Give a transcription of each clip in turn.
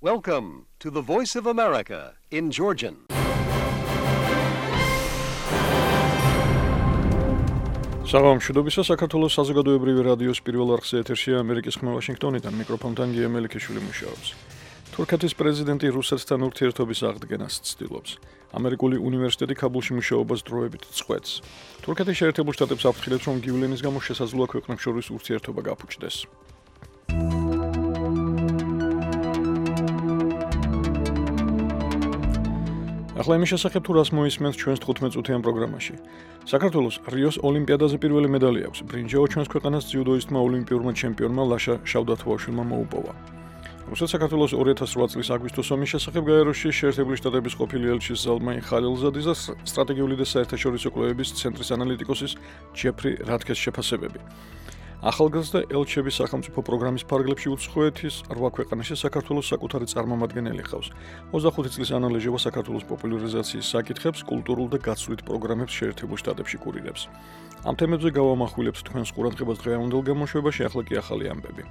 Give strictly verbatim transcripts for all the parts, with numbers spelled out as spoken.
Welcome to the Voice of America in Georgian. საღამო მშვიდობისა, საქართველოს საზოგადოებრივი რადიოს პირველ არხზე ეთერშია ამერიკის ხმა ვაშინგტონიდან, მიკროფონთან გია მელიქიშვილი მუშაობს. თურქეთის პრეზიდენტი რუსეთთან ურთიერთობის აღდგენას ცდილობს. ამერიკული უნივერსიტეტი ქაბულში მუშაობას დროებით წყვეტს. თურქეთის შეერთებულ შტატებს აფრთხილებს, რომ გივლენის გამო შესაძლოა ქვეყნებს შორის ურთიერთობა გაფუჭდეს. ახლა იმის შესახებ თუ რას მოისმენთ ჩვენს თხუთმეტ წუთიან პროგრამაში. საქართველოს რიოს ოლიმპიადაზე პირველი медаლი აქვს. ბრინჯაო ჩვენს ქვეყანას ძიუდოისტმა ოლიმპიურმა ჩემპიონმა ლაშა შავდათუაშვილმა მოუპოვა. რუსეთ-საქართველოს ორი ათას რვა წლის აგვისტოს ომის შესახებ გაეროში შეერთებული შტატების ყოფილი ელჩის ზალმაი ხალილზადის და სტრატეგიული და საერთაშორისო კვლევების ცენტრის ანალიტიკოსის ჯეფრი რათქეს შეფასებები. ახალგაზრდა ელჩების სახელმწიფო პროგრამის ფარგლებში უცხოეთის რვა ქვეყანაში საქართველოს საკუთარი წარმომადგენელი ჰყავს. ოცდახუთი წლის ანალეჟევა საქართველოს პოპულარიზაციის საკითხებს, კულტურულ და გაცვლით პროგრამებს შეერთებულ შტატებში კურირებს. ამ თემებზე გავამახვილებთ თქვენს ყურადღებას დღევანდელ გამოშვებაში, ახლა კი ახალი ამბები.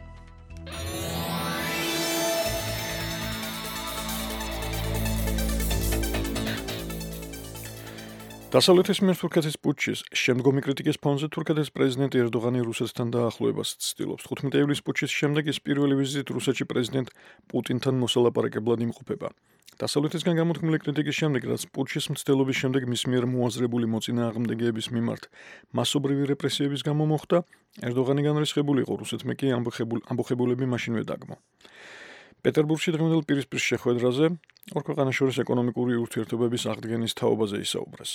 დასავლეთის მიერ თურქეთის პუტჩის შემდგომი კრიტიკის ფონზე თურქეთის პრეზიდენტი ერდოღანი რუსეთთან დაახლოებას ცდილობს. თხუთმეტი ივლისის პუტჩის შემდეგ ის პირველი ვიზიტით რუსეთში პრეზიდენტ პუტინთან მოსალაპარაკებლად იმყოფება. დასავლეთისგან გამოთქმული კრიტიკის შემდეგ, რაც პუტჩის მცდელობის შემდეგ მის მიერ მოაზრებული მოწინააღმდეგეების მიმართ მასობრივი რეპრესიების გამო მოხდა, ერდოღანი განრისხებული იყო, რუსეთმა კი ამბოხებულები მაშინვე დაგმო. პეტერბურგში დღევანდელ პირისპირ შეხვედრაზე ორ ქვეყანას შორის ეკონომიკური ურთიერთობების აღდგენის თაობაზე ისაუბრეს.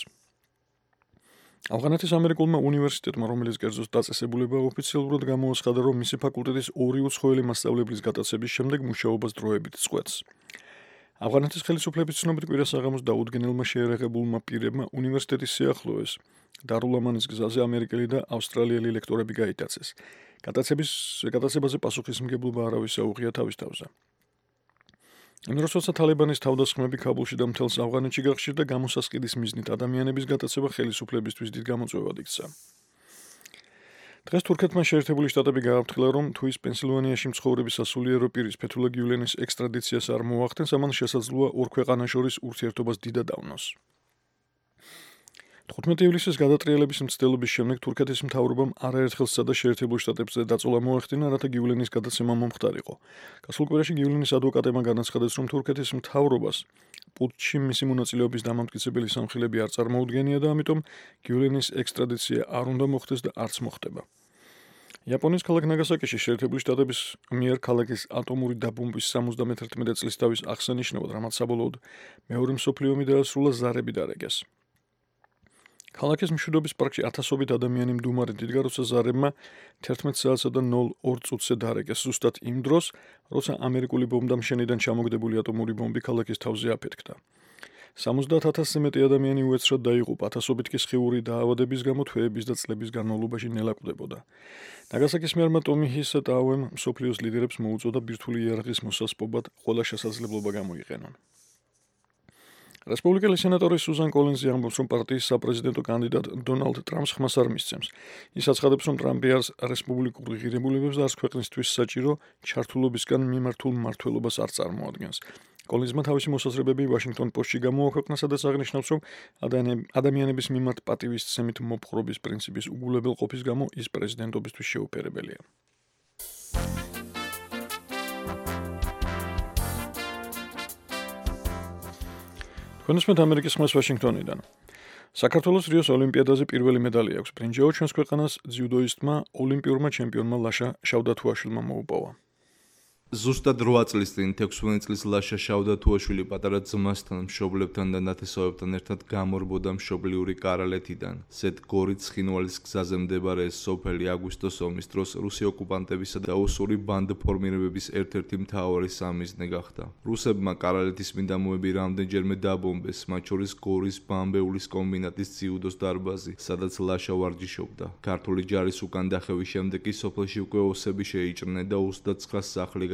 ავღანეთის ამერიკულმა უნივერსიტეტმა, რომელიც კერძოს დაწესებულება ოფიციალურად გამოაცხადა, რომ მისი ფაკულტეტის ორი უცხოელი მასწავლებლის გატაცების შემდეგ მუშაობას დროებით წყვეტს. ავღანეთის ხელისუფლების ცნობით კვირა საღამოს დაუდგენელმა შეერაღებულმა პირებმა უნივერსიტეტის სიახლოვეს დარულ-ამანის გზაზე ამერიკელი და ავსტრალიელი ლექტორები გაიტაცეს. გატაცების გატაცებაზე პასუხისმგებლობა არავის აუღია თავის თავზე. იმ დროს, როცა თალიბანის თავდასხმები ქაბულში და მთელს ავღანეთში გახშირდა, გამოსასყიდის მიზნით ადამიანების გატაცება ხელისუფლებისთვის დიდ გამოწვევად იქცა. დღეს თურქეთმა შეერთებული შტატები გააფრთხილა, რომ თუ ის პენსილვანიაში მცხოვრები სასულიერო პირის ფეთულა გივლენის ექსტრადიციას არ მოახდენს, ამან შესაძლოა ორ ქვეყანას შორის ურთიერთობას დიდად ავნოს. თხუთმეტი ივლისის გადატრიალების მცდელობის შემდეგ თურქეთის მთავრობამ არაერთხელ სცადა შეერთებულ შტატებზე დაწოლა მოეხდინა, რათა გივლენის გადაცემა მომხდარიყო. გასულ კვირაში გივლენის ადვოკატებმა განაცხადეს, რომ თურქეთის მთავრობას პუტჩში მისი მონაწილეობის დამამტკიცებელი სამხილები არ წარმოუდგენია და ამიტომ გივლენის ექსტრადიცია არ უნდა მოხდეს და არც მოხდება. იაპონიის ქალაქ ნაგასაკიში შეერთებული შტატების მიერ ქალაქის ატომური დაბომბვის სამოცდამეთერთმეტე წლისთავის აღსანიშნავად, რამაც საბოლოოდ მეორე მსოფლიო ომი დაასრულა, ზარები დარეგეს. ქალაქის მშვიდობის პარკში ათასობით ადამიანი მდუმარი დიდგა, როცა ზარებმა თერთმეტ საათსა და ნულ ორ წუთზე დარეგეს, ზუსტად იმ დროს, როცა ამერიკული ბომბდამშენიდან ჩამოგდებული ატომური ბომბი ქალაქის თავზე აფეთქდა. სამოცდაათ ათასზე მეტი ადამიანი უეცრად დაიღუპა, ათასობით კი სხიური დაავადების გამო თვეების და წლების განმავლობაში ნელაკვდებოდა. ნაგასაკის მერმა ტომი ჰისა ტაუემ მსოფლიოს ლიდერებს მოუწოდა ბირთვული იარაღის მოსასპობად ყველა შესაძლებლობა გამოიყენონ. რესპუბლიკელი სენატორი სუზან კოლინზი ამბობს, რომ პარტიის საპრეზიდენტო კანდიდატ დონალდ ტრამპს ხმას არ მისცემს. ის აცხადებს, რომ ტრამპი არს რესპუბლიკური ღირებულებებს და არც ქვეყნისთვის საჭირო ჩართულობისგან მიმართულ მმართველობას არ წარმოადგენს. კოლინზმა თავისი მოსაზრებები ვაშინგტონ პოსტში გამოაქვეყნა, სადაც აღნიშნავს, რომ ადამიანების მიმართ პატივისცემით მოპყრობის პრინციპის უგულებელყოფის გამო ის პრეზიდენტობისთვის შეუფერებელია. თქვენსმეთ ამერიკის ხმას ვაშინგტონიდან. საქართველოს რიოს ოლიმპიადაზე პირველი медаლი აქვს. ბრინჯაო ჩვენს ქვეყანას ძიუდოისტმა ოლიმპიურმა ჩემპიონმა ლაშა შავდათუაშვილმა მოუპოვა. ზუსტად რვა წლის წინ თექვსმეტ წლის ლაშა შავდათუაშვილი პატარა ძმასთან, მშობლებთან და ნათესავებთან ერთად გამორბოდა მშობლიური კარალეთიდან. ზედ გორის ცხინვალის გზაზე მდებარე სოფელი აგვისტოს ომის დროს რუსი ოკუპანტებისა და ოსური ბანდფორმირებების ერთ-ერთი მთავარი სამიზნე გახდა. რუსებმა კარალეთის მიდამოები რამდენჯერმე დაბომბეს, მათ შორის გორის ბამბეულის კომბინატის ძიუდოს დარბაზი, სადაც ლაშა ვარჯიშობდა. ქართული ჯარის უკან დახევის შემდეგ კი სოფელში უკვე ოსები შეიჭრნენ და ოცდაცხრა სახლი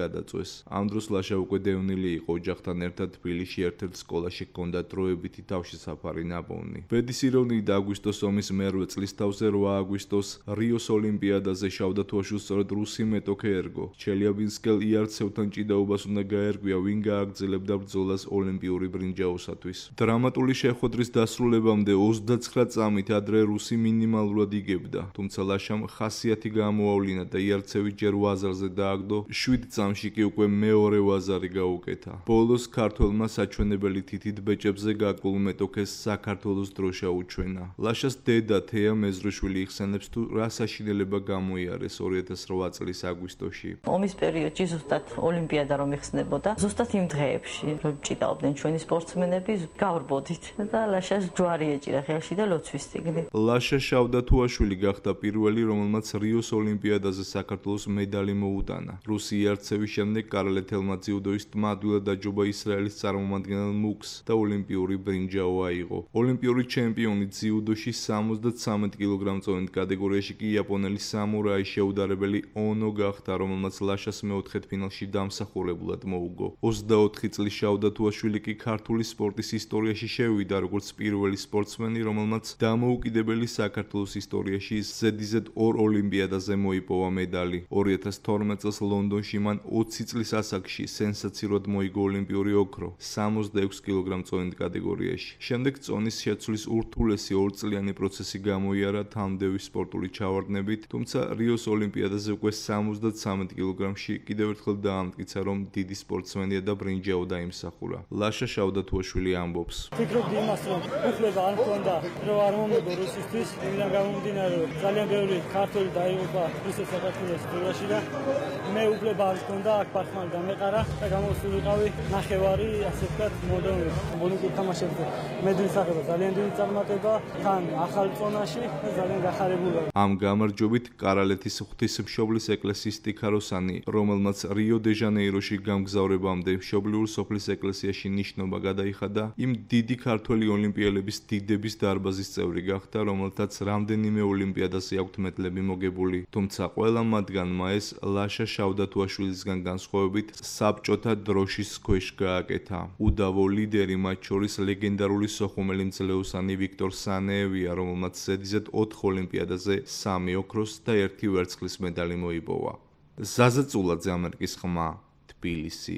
გადაწვეს. ამ დროს ლაშა უკვე დევნილი იყო ოჯახთან ერთად თბილისში ერთ-ერთ სკოლაში ჰქონდა დროებითი თავშესაფარი ნაპოვნი. ბედის ირონიით აგვისტოს ომის მერვე წლის თავზე რვა აგვისტოს რიოს ოლიმპიადაზე შავდათუაშვილს სწორედ რუსი მეტოქე ერგო. ჩელიაბინსკელ იარცევთან ჭიდაობას უნდა გაერგვია, ვინ გააგრძელებდა ბრძოლას ოლიმპიური ბრინჯაოსათვის. დრამატული შეხვედრის დასრულებამდე ოცდაცხრა წამით ადრე რუსი მინიმალურად იგებდა, თუმცა ლაშამ ხასიათი გამოავლინა და იარცევი ჯერ ვაზარზე დააგდო, შვიდ წამში კი უკვე მეორე ვაზარი გაუკეთა. ბოლოს ქართველმა საჩვენებელი თითით ბეჭებზე გაკულ მეტოქეს საქართველოს დროშა უჩვენა. ლაშას დედა თეა მეზრიშვილი იხსენებს თუ რა საშინელება გამოიარეს ორი ათას რვა წლის აგვისტოში. ომის პერიოდში ზუსტად ოლიმპიადა რომ იხსნებოდა, ზუსტად იმ დღეებში რომ ჭიდაობდნენ ჩვენი სპორტსმენები, გავრბოდით და ლაშას ჯვარი ეჭირა ხელში და ლოცვის წიგნი. ლაშა შავდათუაშვილი გახდა პირველი, რომელმაც რიოს ოლიმპიადაზე საქართველოს მედალი მოუტანა. რუსი იარცევის შემდეგ კარალეთელმა ძიუდოისტმა ადვილად დაჯობა ისრაელის წარმომადგენელ მუქს და ოლიმპიური ბრინჯაო აიღო. ოლიმპიური ჩემპიონი ძიუდოში სამოცდათრამეტ კილოგრამწონით კატეგორიაში კი იაპონელი სამურაი შეუდარებელი ონო გახდა, რომელმაც ლაშას მეოთხედფინალში დამსახურებულად მოუგო. ოცდაოთხი წლის შავდათუაშვილი კი ქართული სპორტის ისტორიაში შევიდა როგორც პირველი სპორტსმენი, რომელმაც დამოუკიდებელი საქართველოს ისტორიაში ზედიზედ ორ ოლიმპიადაზე მოიპოვა მედალი. ორი ათას თორმეტ წელს ლონდონში მან ოცი წლის ასაკში სენსაციურად მოიგო ოლიმპიური ოქრო სამოცდაექვსი კილოგრამწონით კატეგორიაში. შემდეგ წონის შეცვლის ურთულესი ორწლიანი პროცესი გამოიარა თანმდევი სპორტული ჩავარდნებით, თუმცა რიოს ოლიმპიადაზე უკვე სამოცდათრამეტ კილოგრამში კიდევ ერთხელ დაამტკიცა, რომ დიდი სპორტსმენია და ბრინჯაო დაიმსახურა. ლაშა შავდათუაშვილი ამბობს. ვფიქრობდი იმას, რომ უფლება არ მქონდა, რომ არ მომიგო რუსისთვის, იმიდან გამომდინარე, რომ ძალიან ბევრი ქართველი დაიღუპა რუსეთის საქართველოს დროში და მე უფლება არ მქონდა, აქ პარტნიორი დამეყარა და გამოსულიყავი ნახევარი, ასე ვთქვათ, მონდომი. ოლიმპიურ თამაშებზე მედლის აღება ძალიან დიდი წარმატება, თან ახალ წონაში და ძალიან გახარებული ვარ. ამ გამარჯვებით კარალეთის ღვთისმშობლის ეკლესიის სტიქაროსანი, რომელმაც რიო-დე-ჟანეიროში გამგზავრებამდე მშობლიურ სოფლის ეკლესიაში ნიშნობა გადაიხადა, იმ დიდი ქართველი ოლიმპიელების დიდების დარბაზის წევრი გახდა, რომელთაც რამდენიმე ოლიმპიადაზე აქვთ მედლები მოგებული, თუმცა ყველა მათგანმა ეს ლაშა შავდათუაშვილისგან განსხვავებით საბჭოთა დროშის ქვეშ გააკეთა. უდავო ლიდერი მათ შორის ლეგენდარული სოხუმელი მძლეოსანი ვიქტორ სანეევია, რომელმაც ზედიზედ ოთხ ოლიმპიადაზე სამი ოქროს და ერთი ვერცხლის მედალი მოიპოვა. ზაზა წულაძე, ამერიკის ხმა, თბილისი.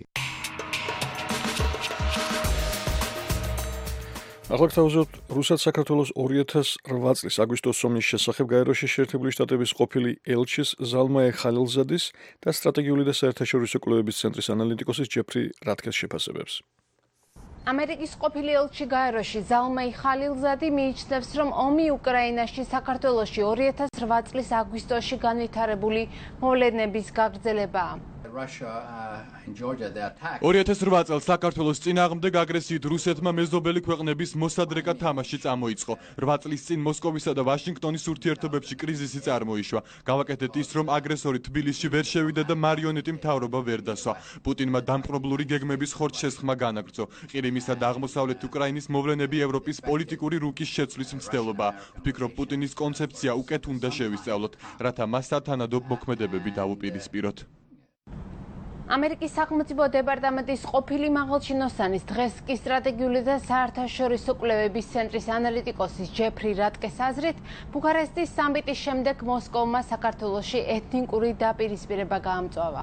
ახლა გთავაზობთ რუსეთ საქართველოს ორი ათას რვა წლის აგვისტოს ომის შესახებ გაეროში შეერთებული შტატების ყოფილი ელჩის ზალმაე ხალილზადის და სტრატეგიული და საერთაშორისო კვლევების ცენტრის ანალიტიკოსის ჯეფრი რატკეს შეფასებებს. ამერიკის ყოფილი ელჩი გაეროში ზალმაე ხალილზადი მიიჩნევს, რომ ომი უკრაინაში საქართველოში ორი ათას რვა წლის აგვისტოში განვითარებული მოვლენების გაგრძელებაა. ორი ათას რვა წელს საქართველოს წინააღმდეგ აგრესიით რუსეთმა მეზობელი ქვეყნების მოსადრეკად თამაში წამოიწყო. რვა წლის წინ მოსკოვისა და ვაშინგტონის ურთიერთობებში კრიზისი წარმოიშვა. გავაკეთეთ ის, რომ აგრესორი თბილისში ვერ შევიდა და მარიონეტი მთავრობა ვერ დასვა. პუტინმა დამპყრობლური გეგმების ხორცშესხმა განაგრძო. ყირიმისა და აღმოსავლეთ უკრაინის მოვლენები ევროპის პოლიტიკური რუკის შეცვლის მცდელობაა. ვფიქრობ, პუტინის კონცეფცია უკეთ უნდა შევისწავლოთ, რათა მას სათანადო მოქმედებები დავუპირისპიროთ. ამერიკის სახელმწიფო დეპარტამენტის ყოფილი მაღალჩინოსანის დღეს კი სტრატეგიული და საერთაშორისო კვლევების ცენტრის ანალიტიკოსის ჯეფრი რატკეს აზრით, ბუქარესტის სამიტის შემდეგ მოსკოვმა საქართველოში ეთნიკური დაპირისპირება გაამწვავა.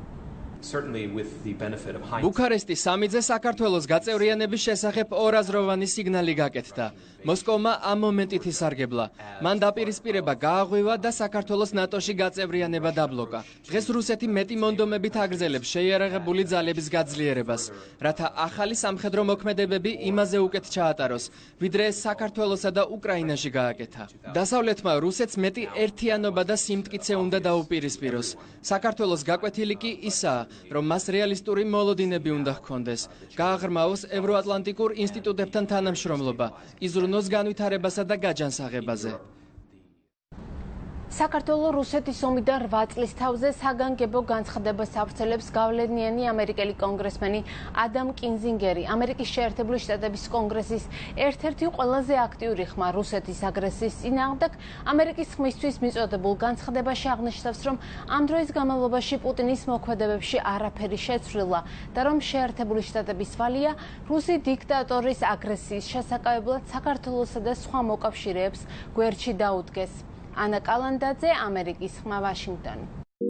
ბუქარესტის სამიტზე საქართველოს გაწევრიანების შესახებ ორაზროვანი სიგნალი გაკეთდა. მოსკოვმა ამ მომენტით ისარგებლა. მან დაპირისპირება გააღვივა და საქართველოს ნატოში გაწევრიანება დაბლოკა. დღეს რუსეთი მეტი მონდომებით აგრძელებს შეიარაღებული ძალების გაძლიერებას, რათა ახალი სამხედრო მოქმედებები იმაზე უკეთ ჩაატაროს, ვიდრე ეს საქართველოსა და უკრაინაში გააკეთა. დასავლეთმა რუსეთს მეტი ერთიანობა და სიმტკიცე უნდა დაუპირისპიროს. საქართველოს გაკვეთილი კი ისაა, რომ მას რეალისტური მოლოდინები უნდა ჰქონდეს, გააღრმაოს ევროატლანტიკურ ინსტიტუტებთან თანამშრომლობა, იზრუნოს განვითარებასა და გაჯანსაღებაზე. საქართველოს რუსეთის ომიდან რვა წლის თავზე საგანგებო განცხადებას ავრცელებს გავლენიანი ამერიკელი კონგრესმენი ადამ კინზინგერი, ამერიკის შეერთებული შტატების კონგრესის ერთ-ერთი ყველაზე აქტიური ხმა რუსეთის აგრესიის წინააღმდეგ. ამერიკის ხმისთვის მიწოდებულ განცხადებაში აღნიშნავს, რომ ამ დროის განმავლობაში პუტინის მოქმედებებში არაფერი შეცვლილა და რომ შეერთებული შტატების ვალია რუსი დიქტატორის აგრესიის შესაკავებლად საქართველოსა და სხვა მოკავშირეებს გვერდში დაუდგეს. ანა კალანდაძე, ამერიკის ხმა, ვაშინგტონი.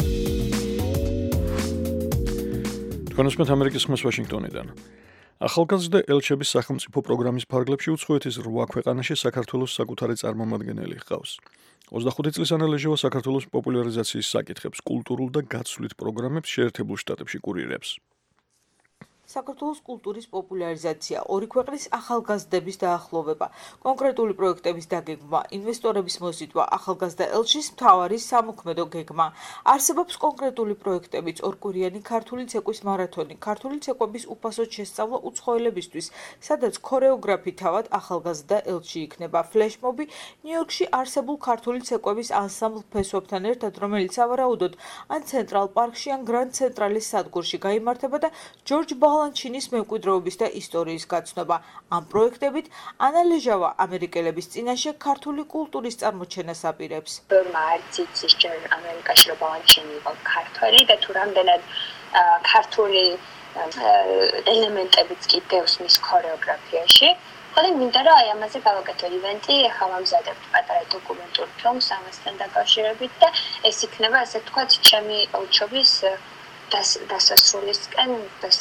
თქვენ უსმენთ ამერიკის ხმას ვაშინგტონიდან. ახალგაზრდა ელჩების სახელმწიფო პროგრამის ფარგლებში უცხოეთის რვა ქვეყანაში საქართველოს საკუთარი წარმომადგენელი ჰყავს. ოცდახუთი წლის ანა ლეჟევა საქართველოს პოპულარიზაციის საკითხებს, კულტურულ და გაცვლით პროგრამებს შეერთებულ შტატებში კურირებს. საქართველოს კულტურის პოპულარიზაცია, ორი ქვეყნის ახალგაზრდების დაახლოვება, კონკრეტული პროექტების დაგეგმვა, ინვესტორების მოზიდვა, ახალგაზრდა ელჩის მთავარი სამოქმედო გეგმა. არსებობს კონკრეტული პროექტებიც, ორკვირიანი ქართული ცეკვის მარათონი, ქართული ცეკვების უფასოდ შესწავლა უცხოელებისთვის, სადაც ქორეოგრაფი თავად ახალგაზრდა ელჩი იქნება. ფლეშმობი ნიუ-იორკში არსებულ ქართული ცეკვების ანსამბლ ფესვებთან ერთად, რომელიც სავარაუდოდ ან ცენტრალ პარკში, ან გრანდ ცენტრალის სადგურში გაიმართება და ჯორჯ ლანჩინის მემკვიდრეობის და ისტორიის გაცნობა. ამ პროექტებით ანა ლეჟავა ამერიკელების წინაშე ქართული კულტურის წარმოჩენას აპირებს. ბევრმა არც იცის ჯერ ამერიკაში რომ ლანჩინი იყო ქართველი და თუ რამდენად ქართული ელემენტებიც კი დევს მის ქორეოგრაფიაში. ხოლო მინდა რომ აი ამაზე გავაკეთო ივენტი, ახლა ვამზადებთ პატარა დოკუმენტურ ფილმს ამასთან დაკავშირებით და ეს იქნება ასე ვთქვათ ჩემი ელჩობის დასასრულისკენ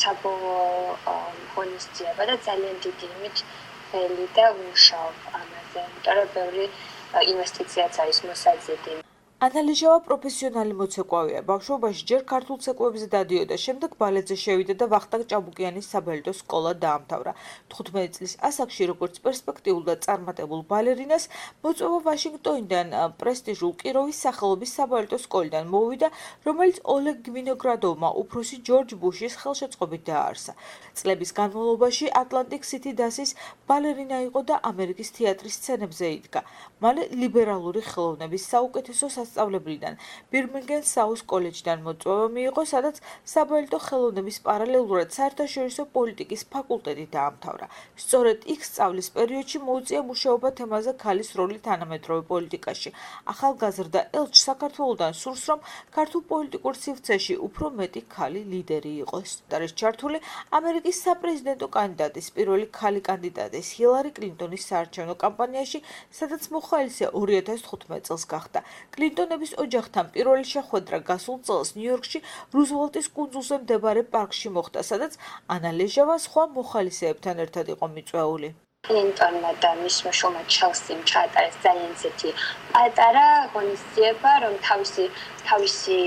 საბოლოო ღონისძიება და ძალიან დიდი იმით ველი და ვმუშაობ ამაზე, იმიტომ რომ ბევრი ინვესტიციაც არის მოსაძიდი. ანა ლეჟავა პროფესიონალი მოცეკვავია. ბავშვობაში ჯერ ქართულ ცეკვებზე დადიოდა, შემდეგ ბალეტზე შევიდა და ვახტანგ ჭაბუკიანის საბალეტო სკოლა დაამთავრა. თხუთმეტი წლის ასაკში, როგორც პერსპექტიულ და წარმატებულ ბალერინას, მოწვევა ვაშინგტონიდან პრესტიჟულ კიროვის სახელობის საბალეტო სკოლიდან მოვიდა, რომელიც ოლეგ გვინოგრადოვმა, უფროსი ჯორჯ ბუშის ხელშეწყობით დააარსა. წლების განმავლობაში ატლანტიკ სითი დასის ბალერინა იყო და ამერიკის თეატრის სცენებზე იდგა. მალე ლიბერალური ხელოვნების საუკეთესო სასწავლებლიდან ბირმინგემ საუს კოლეჯიდან მოწვევა მიიღო, სადაც საბალეტო ხელოვნების პარალელურად საერთაშორისო პოლიტიკის ფაკულტეტი დაამთავრა. სწორედ იქ სწავლის პერიოდში მოუწია მუშაობა თემაზე ქალის როლი თანამედროვე პოლიტიკაში. ახალგაზრდა ელჩს საქართველოდან სურს, რომ ქართულ პოლიტიკურ სივრცეში უფრო მეტი ქალი ლიდერი იყოს. არის ჩართული ამერიკის საპრეზიდენტო კანდიდატის პირველი ქალი კანდიდატის ჰილარი კლინტონის საარჩევნო კამპანიაში, სადაც მოხალისე ორი ათას თხუთმეტი წელს გახდა. კლინტონების ოჯახთან პირველი შეხვედრა გასულ წელს ნიუ-იორკში რუზველტის კუნძულზე მდებარე პარკში მოხდა, სადაც ანა ლეჟავა სხვა მოხალისეებთან ერთად იყო მიწვეული. კლინტონმა და მისმა შვილმა ჩელსიმ ჩაატარეს ძალიან ისეთი პატარა ღონისძიება, რომ თავისი თავისი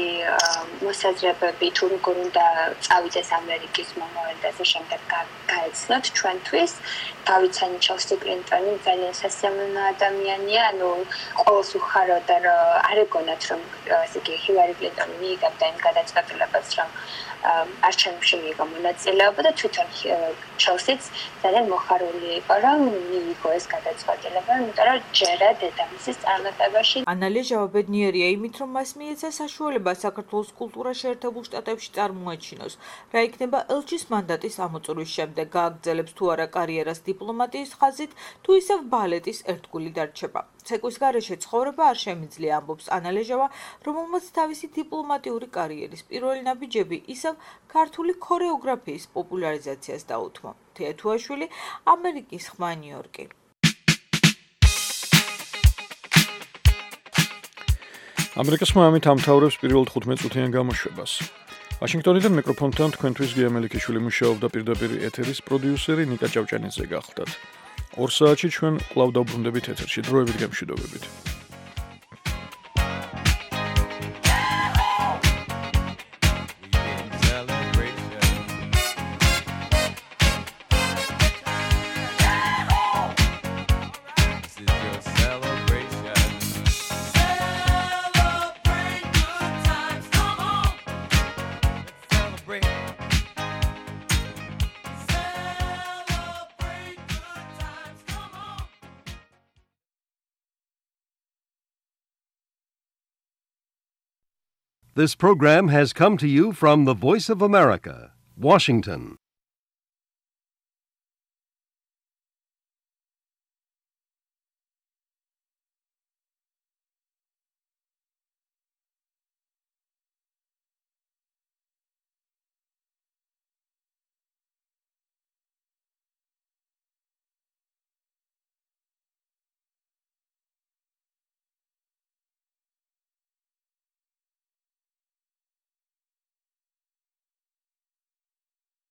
მოსაზრებები თუ როგორ უნდა წავიდეს ამერიკის მომავალზე შემდეგ გაეცნოთ ჩვენთვის. დავიცანი ჩელსი კლინტონი ძალიან სასიამოვნო ადამიანია, ანუ ყოველს უხაროდა რომ არ ეგონათ რომ ესე იგი ჰილარი კლინტონი მიიღებდა იმ გადაწყვეტილებას, რომ არჩევნებში მიიღო მონაწილეობა და თვითონ ჩელსიც ძალიან მოხარული იყო, რომ მიიღო ეს გადაწყვეტილება, იმიტომ რომ ჯერა დედამისის წარმატებაში. ანა ლეჟავა ბედნიერია იმით, რომ მას მიეცა საშუალება საქართველოს კულტურა შეერთებულ შტატებში წარმოაჩინოს. რა იქნება ელჩის მანდატის ამოწურვის შემდეგ, გააგრძელებს თუ არა კარიერას დიპლომატიის ხაზით, თუ ისევ ბალეტის ერთგული დარჩება. ცეკვის გარეშე ცხოვრება არ შემიძლია, ამბობს ანა ლეჟავა, რომელმაც თავისი დიპლომატიური კარიერის პირველი ნაბიჯები ისევ ქართული ქორეოგრაფიის პოპულარიზაციას დაუთმო. თეა თუაშვილი, ამერიკის ხმა, ნიუ-იორკი. ამერიკის ხმა ამით ამთავრებს პირველ თხუთმეტ წუთიან გამოშვებას. ვაშინგტონიდან მიკროფონთან თქვენთვის გია მელიქიშვილი მუშაობდა, პირდაპირ ეთერის პროდიუსერი ნიკა ჭავჭანიძე გახლდათ. ორ საათში ჩვენ კვლავ დავბრუნდებით ეთერში. დროებით გემშვიდობებით. This program has come to you from the Voice of America, Washington.